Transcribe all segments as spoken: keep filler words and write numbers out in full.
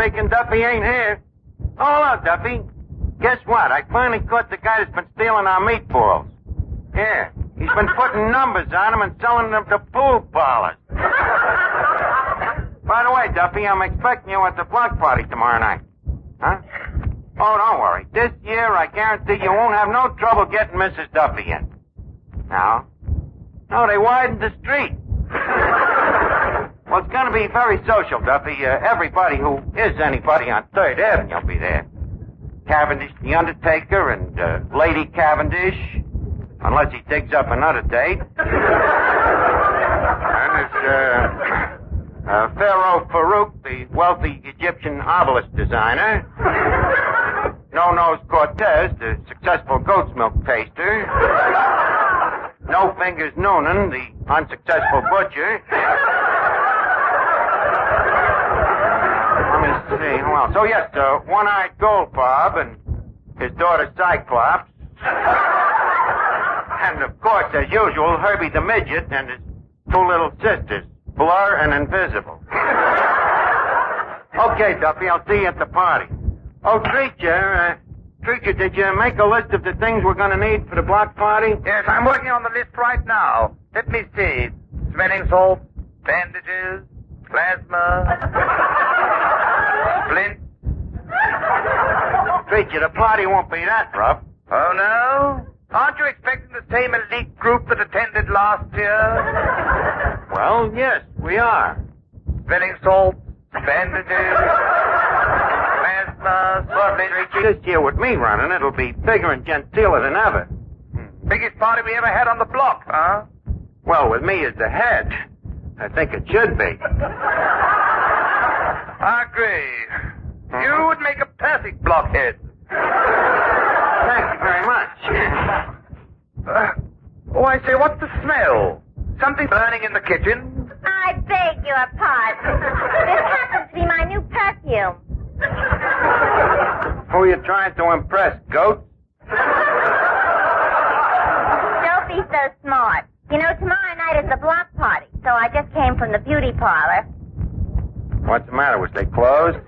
mistaken, Duffy ain't here. Oh, hello, Duffy. Guess what? I finally caught the guy that's been stealing our meatballs. Yeah, he's been putting numbers on them and selling them to pool parlors. By the way, Duffy, I'm expecting you at the block party tomorrow night. Huh? Oh, don't worry. This year, I guarantee you won't have no trouble getting Missus Duffy in. No? No, they widened the street. Well, it's going to be very social, Duffy. Uh, everybody who is anybody on third Avenue will be there. Cavendish the Undertaker and uh, Lady Cavendish, unless he digs up another date. And there's uh, uh, Pharaoh Farouk, the wealthy Egyptian obelisk designer. No-Nose Cortez, the successful goat's milk taster. No Fingers Noonan, the unsuccessful butcher. Let me see, who else? Oh, yes, uh, One-Eyed Goldbob and his daughter Cyclops. And, of course, as usual, Herbie the Midget and his two little sisters, Blur and Invisible. Okay, Duffy, I'll see you at the party. Oh, Treacher, uh, Treacher, did you make a list of the things we're going to need for the block party? Yes, I'm working on the list right now. Let me see. Smelling salts, bandages, plasma, splints. Treacher, the party won't be that rough. Oh, no? Aren't you expecting the same elite group that attended last year? Well, yes, we are. Smelling salts, bandages, plasma, splints. This year with me running, it'll be bigger and genteeler than ever. Hmm. Biggest party we ever had on the block, huh? Well, with me as the head, I think it should be. I agree. Uh-huh. You would make a perfect blockhead. Thank you very much. Uh, oh, I say, what's the smell? Something burning in the kitchen? I beg your pardon. This happens to be my new perfume. Who are you trying to impress, goat? Don't be so smart. You know, tomorrow night is the block party, so I just came from the beauty parlor. What's the matter? Was they closed?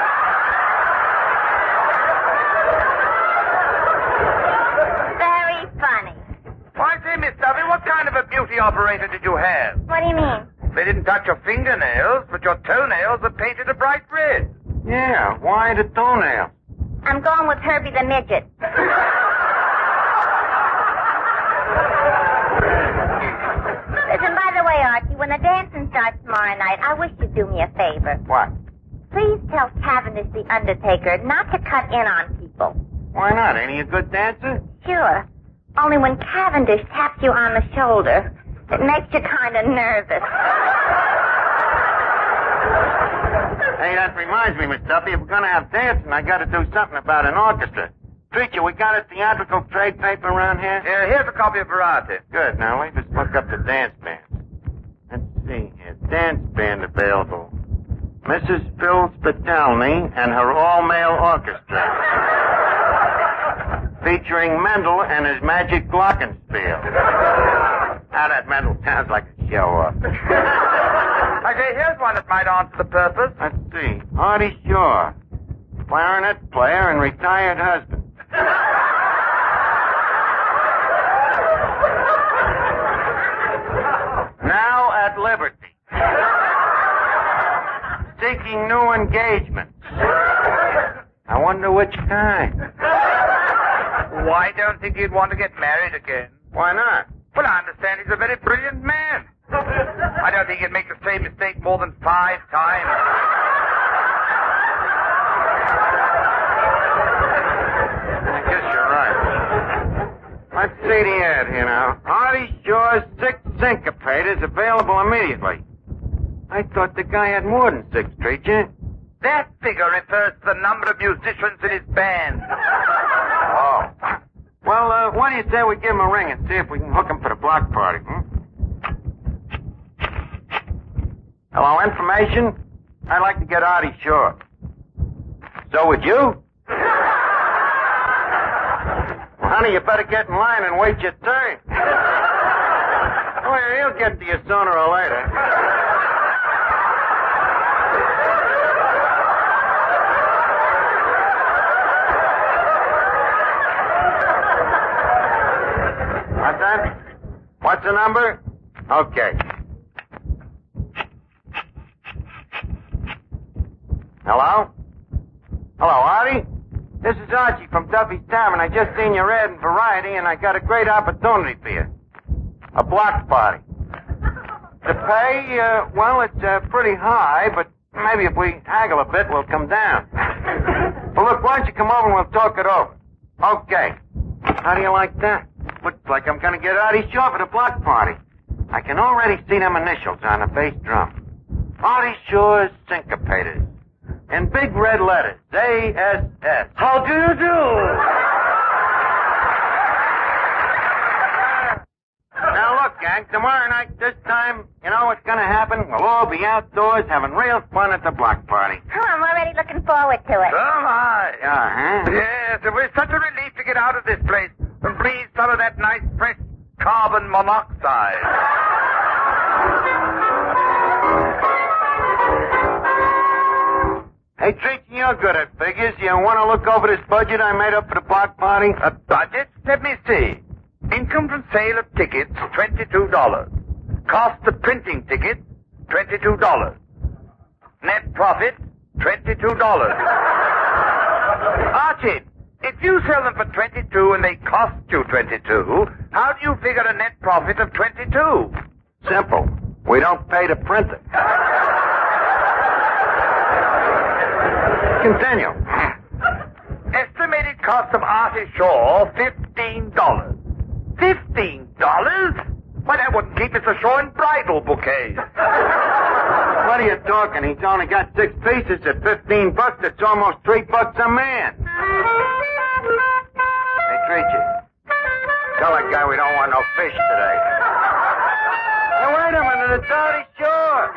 Very funny. Why, say, Miss Duffy, what kind of a beauty operator did you have? What do you mean? They didn't touch your fingernails, but your toenails were painted a bright red. Yeah, why the toenail? I'm going with Herbie the Midget. Listen, by the way, Archie, when the dancing starts tomorrow night, I wish you'd do me a favor. What? Please tell Cavendish the Undertaker not to cut in on people. Why not? Ain't he a good dancer? Sure. Only when Cavendish taps you on the shoulder, it makes you kind of nervous. Hey, that reminds me, Miss Duffy, if we're going to have dancing, I got to do something about an orchestra. Treacher, we got a theatrical trade paper around here? Yeah, here's a copy of Variety. Good. Now, let me just look up the dance band. Let's see here. Dance band available. Missus Phil Spitalny and her all-male orchestra. Featuring Mendel and his magic glockenspiel. Now, that Mendel sounds like a show-off. Okay, here's one that might answer the purpose. Let's see. Artie Shaw. Clarinet player and retired husband. Now at liberty. Seeking new engagements. I wonder which kind. Why, I don't think he'd want to get married again. Why not? Well, I understand he's a very brilliant man. I don't think he'd make the same mistake more than five times. I guess you're right. Let's see the ad here now. Artie Shaw's Six Syncopators available immediately. I thought the guy had more than six, Treacher. That figure refers to the number of musicians in his band. Oh. Well, uh, why do you say we give him a ring and see if we can hook him for the block party, hmm? Hello, information? I'd like to get Artie Shaw. So would you? Well, honey, you better get in line and wait your turn. Oh, he'll get to you sooner or later. What's the number? Okay. Hello? Hello, Artie? This is Archie from Duffy's Tavern. I just seen your ad in Variety, and I got a great opportunity for you. A block party. The pay, uh, well, it's uh, pretty high, but maybe if we haggle a bit, we'll come down. Well, look, why don't you come over and we'll talk it over? Okay. How do you like that? Looks like I'm going to get Artie Shaw for the block party. I can already see them initials on the bass drum. Artie Shaw's Syncopators. In big red letters, A S S. How do you do? Now look, gang, tomorrow night, this time, you know what's gonna happen? We'll all be outdoors having real fun at the block party. Oh, I'm already looking forward to it. So am I. Yeah, huh? Yes, it was such a relief to get out of this place and breathe some of that nice, fresh carbon monoxide. Hey, Treacy, you're good at figures. You want to look over this budget I made up for the block party? A budget? Let me see. Income from sale of tickets, twenty-two dollars. Cost of printing tickets, twenty-two dollars. Net profit, twenty-two dollars. Archie, if you sell them for twenty-two and they cost you twenty-two, how do you figure a net profit of twenty-two? Simple. We don't pay the printer. Continue. Estimated cost of Artie Shaw, fifteen dollars. Fifteen dollars? Why, that wouldn't keep us ashore in bridal bouquets. What are you talking? He's only got six pieces at fifteen bucks. That's almost three bucks a man. Hey, Treacy, tell that guy we don't want no fish today. Hey, wait a minute. It's Artie Shaw.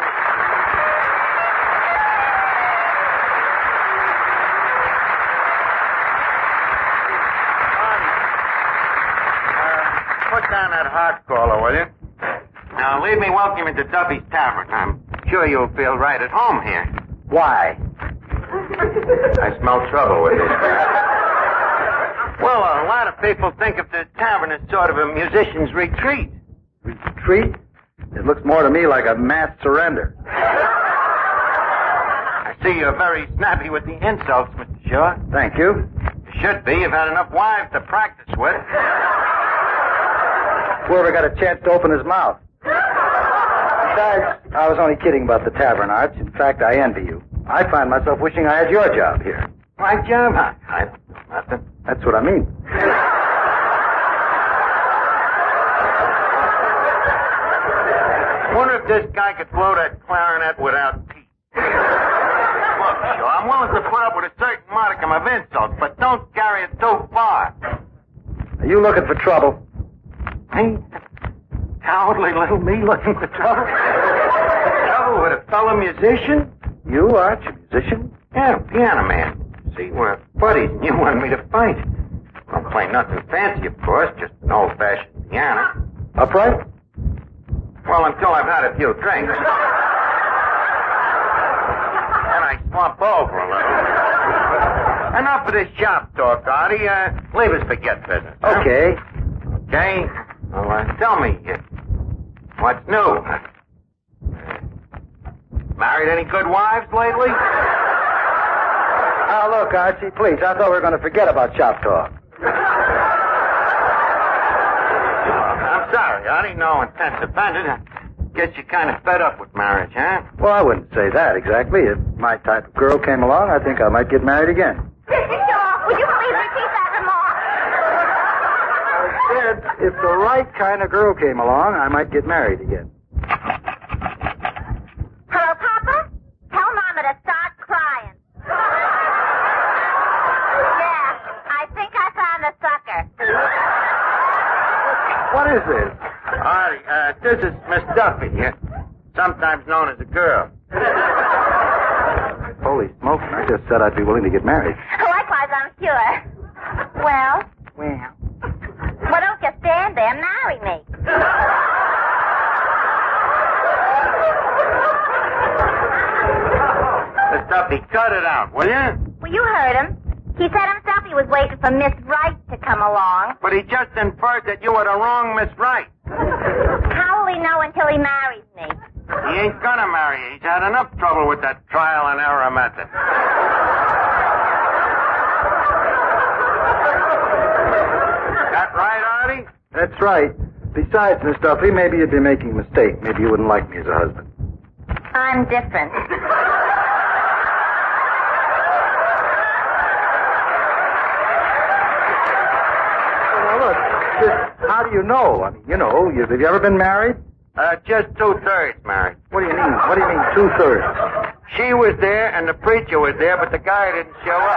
Put down that hot caller, will you? Now, leave me welcome into Duffy's Tavern. I'm sure you'll feel right at home here. Why? I smell trouble with this. Well, a lot of people think of the tavern as sort of a musician's retreat. Retreat? It looks more to me like a mass surrender. I see you're very snappy with the insults, Mister Shaw. Thank you. You should be. You've had enough wives to practice with. Whoever got a chance to open his mouth. Besides, I was only kidding about the tavern, Arch. In fact, I envy you. I find myself wishing I had your job here. My job? I, I nothing. That's what I mean. Wonder if this guy could blow that clarinet without teeth. Look, Shaw, I'm willing to put up with a certain modicum of insult, but don't carry it too far. Are you looking for trouble? Me? Cowardly little me looking for trouble? Trouble with a fellow musician? You, Arch, a musician? Yeah, piano man. See, we're buddies, and you wanted me to fight. Don't play nothing fancy, of course, just an old-fashioned piano. Upright? Well, until I've had a few drinks. Then I slump over a little. Enough of this shop talk, Artie. Uh, leave us forget business. Huh? Okay. Okay? Well, uh, tell me, uh, what's new? Uh, married any good wives lately? Now, look, Archie, please. I thought we were going to forget about shop talk. I'm sorry, Artie. No intense offended. I guess you're kind of fed up with marriage, huh? Well, I wouldn't say that exactly. If my type of girl came along, I think I might get married again. Mister Shaw, would you please repeat that remark? I said, if the right kind of girl came along, I might get married again. Hello, Papa? Tell Mama to start crying. Yeah, I think I found the sucker. What is this? Artie, uh, this is Miss Duffy, uh, sometimes known as a girl. Holy smoke, I just said I'd be willing to get married. Likewise, I'm sure. Well? Well. Well, don't just stand there. Marry me. Miss Duffy, cut it out, will you? Well, you heard him. He said himself he was waiting for Miss Wright to come along. But he just inferred that you were the wrong Miss Wright. How will he know until he marries me? He ain't gonna marry you. He's had enough trouble with that trial and error method. That right, Artie? That's right. Besides, Miss Duffy, maybe you'd be making a mistake. Maybe you wouldn't like me as a husband. I'm different. Well, look, just, how do you know? I mean, you know, you, have you ever been married? Uh, just two-thirds married. What do you mean? What do you mean, two-thirds? She was there and the preacher was there, but the guy didn't show up.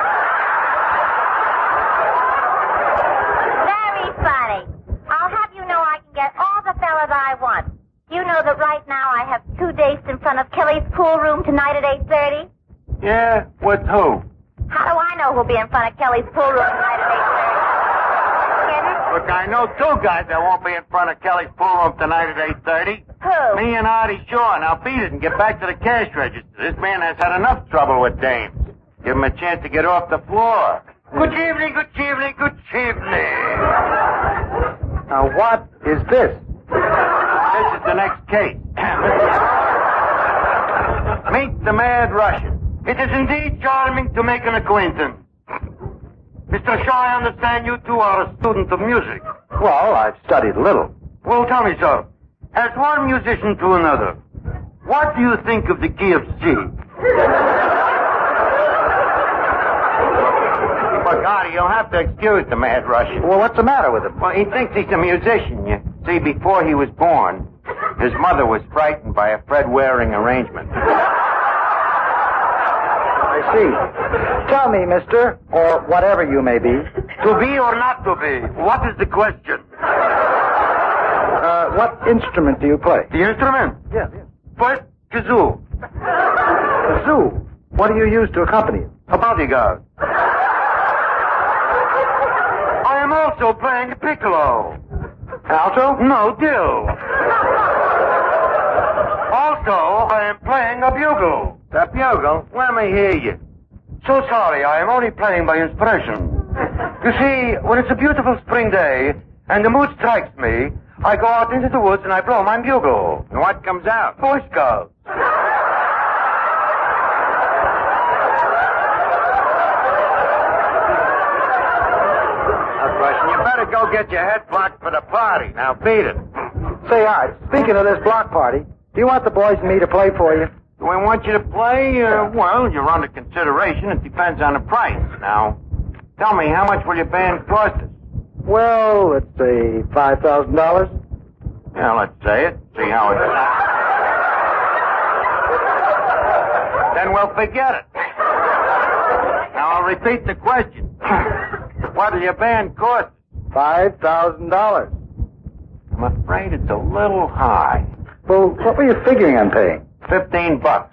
Very funny. I'll have you know I can get all the fellas I want. You know that right now I have two dates in front of Kelly's pool room tonight at eight thirty? Yeah? With who? How do I know who'll be in front of Kelly's pool room tonight at eight thirty? Get it? Look, I know two guys that won't be in front of Kelly's pool room tonight at eight thirty. Who? Me and Artie Shaw. Now beat it and get back to the cash register. This man has had enough trouble with dames. Give him a chance to get off the floor. Good evening, good evening, good evening. Now, what is this? This is the next case. Meet the Mad Russian. It is indeed charming to make an acquaintance. Mister Shaw, I understand you two are a student of music. Well, I've studied a little. Well, tell me, sir, as one musician to another, what do you think of the key of C? Look, Artie, you'll have to excuse the Mad Russian. Well, what's the matter with him? Well, he thinks he's a musician. You see, before he was born, his mother was frightened by a Fred Waring arrangement. I see. Tell me, mister, or whatever you may be. To be or not to be? What is the question? Uh, what instrument do you play? The instrument? Yeah, yeah. First, kazoo. Kazoo. What do you use to accompany it? A bodyguard. I am also playing piccolo. Alto? No, dill. Also, I am playing a bugle. The bugle? Let me hear you. So sorry, I am only playing by inspiration. You see, when it's a beautiful spring day and the mood strikes me, I go out into the woods and I blow my bugle. And what comes out? Boy Scouts. Russian, you better go get your head blocked for the party. Now beat it. Say, Art, speaking of this block party, do you want the boys and me to play for you? Do I want you to play? Uh, well, you're under consideration. It depends on the price. Now, tell me, how much will your band cost us? Well, let's say five thousand dollars. Yeah, let's say it. See how it is. Then we'll forget it. Now, I'll repeat the question. What will your band cost? Five thousand dollars. I'm afraid it's a little high. Well, what were you figuring on paying? Fifteen bucks.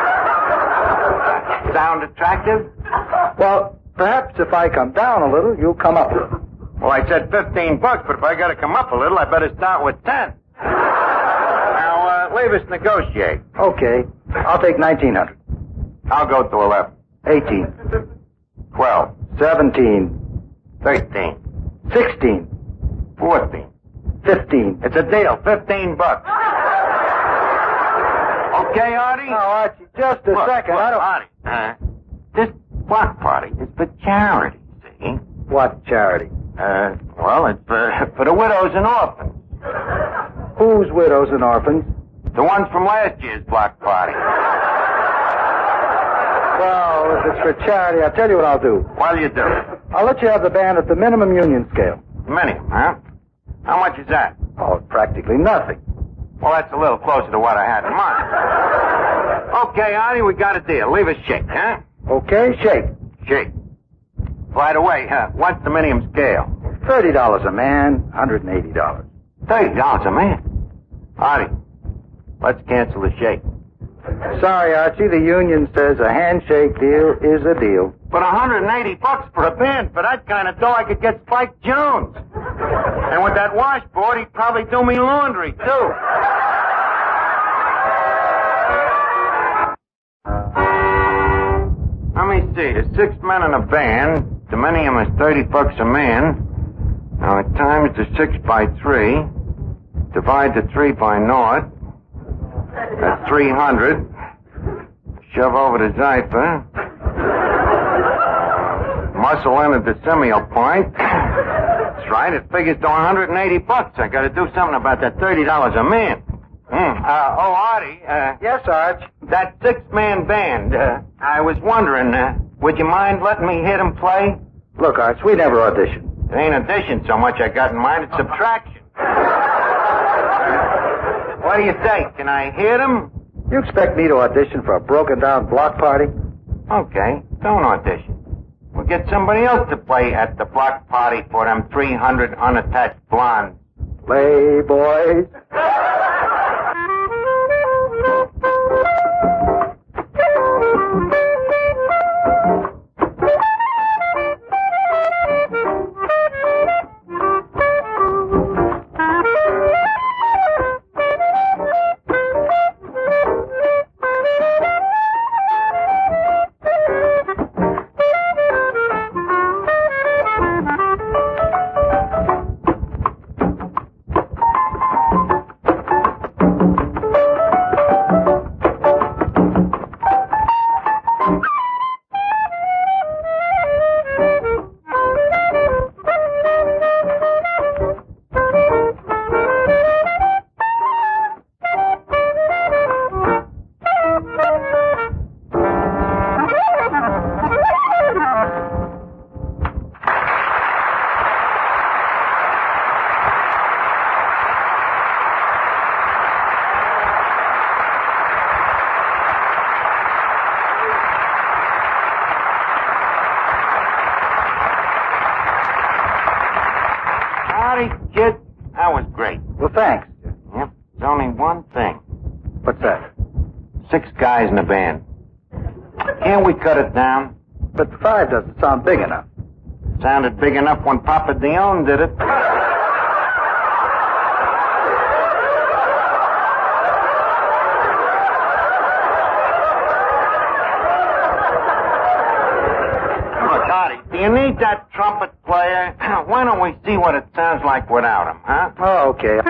Sound attractive? Well, perhaps if I come down a little, you'll come up. Well, I said fifteen bucks, but if I gotta come up a little, I better start with ten. Now, uh, leave us negotiate. Okay. I'll take nineteen hundred. I'll go to eleven. Eighteen. Twelve. Seventeen. Thirteen. Sixteen. Fourteen. Fifteen. It's a deal. Fifteen bucks. Okay, Artie? Oh, Archie, just a look, second. Look, I don't... Artie, uh, this block party is for charity, see? What charity? Uh, well, it's for, for the widows and orphans. Whose widows and orphans? The ones from last year's block party. Well, if it's for charity, I'll tell you what I'll do. What'll you do? I'll let you have the band at the minimum union scale. Minimum, huh? How much is that? Oh, practically nothing. Well, that's a little closer to what I had in mind. Okay, Artie, we got a deal. Leave us shake, huh? Okay, shake. Shake. Right away, huh? What's the minimum scale? Thirty dollars a man, one hundred and eighty dollars. Thirty dollars a man. Artie, let's cancel the shake. Sorry, Archie, the union says a handshake deal is a deal. But one hundred and eighty bucks for a band, for that kind of dough, I could get Spike Jones. And with that washboard, he'd probably do me laundry, too. Let me see. There's six men in a band. The minimum is thirty bucks a man. Now, at times, the six by three. Divide the three by naught. That's three hundred. Shove over the Zypher. Muscle in at the decimal point. That's right. It figures to one hundred eighty bucks. I got to do something about that thirty dollars a man. Mm. Uh, oh, Artie. Uh, Yes, Arch. that six-man band. Uh, I was wondering, uh, would you mind letting me hear them play? Look, Arch, we never audition. It ain't addition so much I got in mind. It's subtraction. What do you think? Can I hear them? You expect me to audition for a broken-down block party? Okay. Don't audition. We'll get somebody else to play at the block party for them three hundred unattached blondes. Playboys. Kid, that was great. Well, thanks. Yep. There's only one thing. What's that? Six guys in the band. Can't we cut it down? But five doesn't sound big enough. Sounded big enough when Papa Dion did it. Look, Artie, do you need that trumpet player? Why don't we see what it sounds like without him, huh? Oh, okay.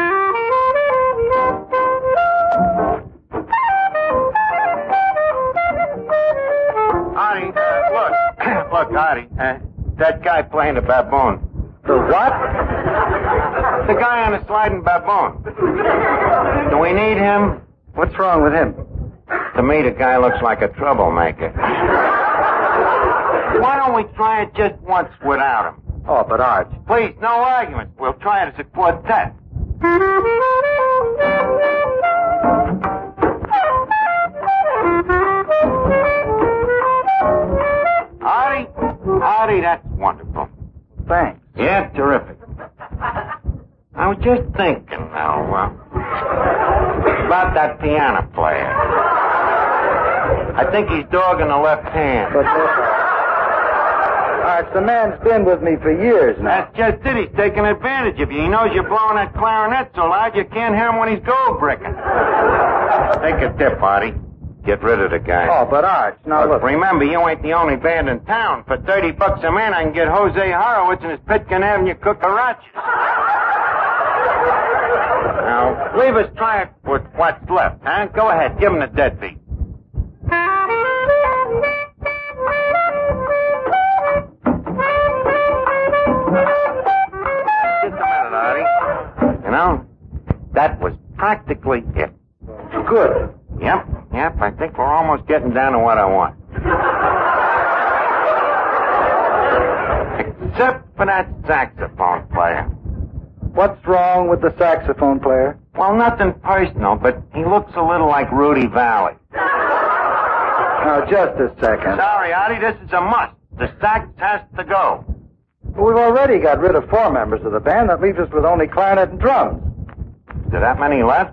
Artie, uh, look. Look, Artie, uh, that guy playing the baboon. The what? The guy on the sliding baboon. Do we need him? What's wrong with him? To me, the guy looks like a troublemaker. Why don't we try it just once without him? Oh, but Arch. Please, no arguments. We'll try it as a quartet. Artie? Artie, that's wonderful. Thanks. Yeah, terrific. I was just thinking now, uh, about that piano player. I think he's dogging the left hand. But uh, Arch, the man's been with me for years now. That's just it. He's taking advantage of you. He knows you're blowing that clarinet so loud you can't hear him when he's gold bricking. Take a tip, Artie. Get rid of the guy. Oh, but Arch, now Look, look. remember, you ain't the only band in town. For thirty bucks a man, I can get Jose Horowitz and his Pitkin Avenue cucarachas. Now, leave us try it with what's left, huh? Go ahead, give him the deadbeat. Just a minute, Artie. You know, that was practically it. Good. Yep, yep, I think we're almost getting down to what I want. Except for that saxophone player. What's wrong with the saxophone player? Well, nothing personal, but he looks a little like Rudy Valley. Now, just a second. Sorry, Artie, this is a must. The sax has to go. We've already got rid of four members of the band. That leaves us with only clarinet and drums. Is there that many left?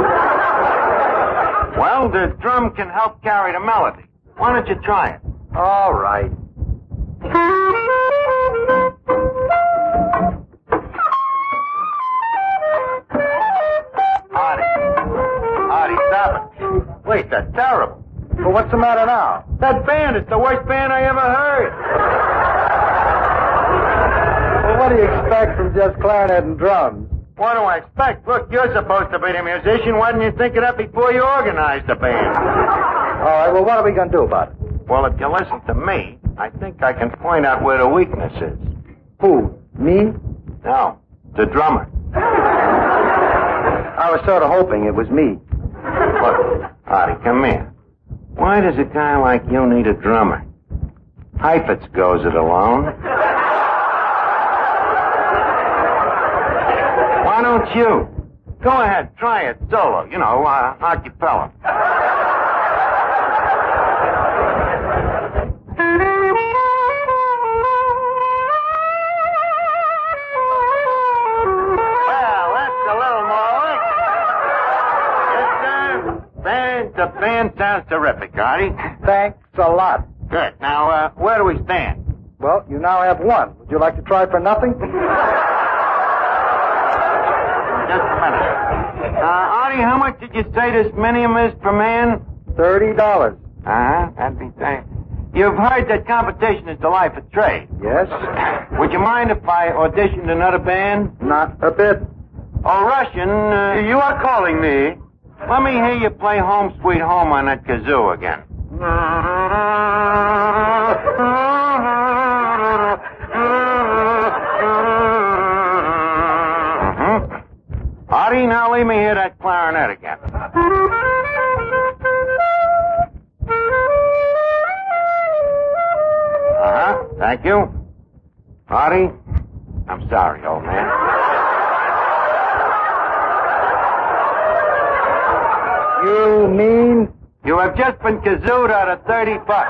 Well, the drum can help carry the melody. Why don't you try it? All right. Artie. Artie, stop it. Wait, that's terrible. Well, what's the matter now? That band is the worst band I ever heard. Well, what do you expect from just clarinet and drums? What do I expect? Look, you're supposed to be the musician. Why didn't you think of that before you organized the band? All right, well, what are we going to do about it? Well, if you listen to me, I think I can point out where the weakness is. Who? Me? No, the drummer. I was sort of hoping it was me. Look, Artie, come here. Why does a guy like you need a drummer? Heifetz goes it alone. Why don't you? Go ahead, try it solo. You know, uh, acapella. Well, that's a little more like it. Yes, sir. Band, the band sounds terrific, Artie. Thanks a lot. Good. Now, uh, where do we stand? Well, you now have one. Would you like to try for nothing? Just a minute. Uh, Artie, how much did you say this minium is per man? Thirty dollars. Uh-huh. That'd be thank. You've heard that competition is the life of trade. Yes? Would you mind if I auditioned another band? Not a bit. Oh, Russian, uh, You are calling me? let me hear you play Home Sweet Home on that kazoo again. Mm-hmm. Artie, now leave me hear that clarinet again. Uh-huh. Thank you. Artie, I'm sorry, old man. You mean? You have just been kazooed out of thirty bucks.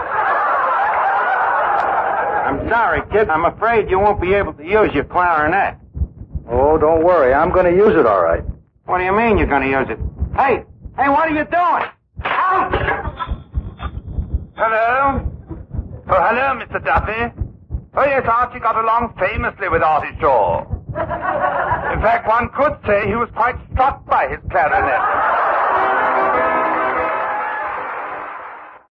I'm sorry, kid. I'm afraid you won't be able to use your clarinet. Oh, don't worry. I'm going to use it all right. What do you mean you're going to use it? Hey, hey, what are you doing? Ouch! Hello? Oh, hello, Mister Duffy. Oh, yes, Archie got along famously with Artie Shaw. In fact, one could say he was quite struck by his clarinet.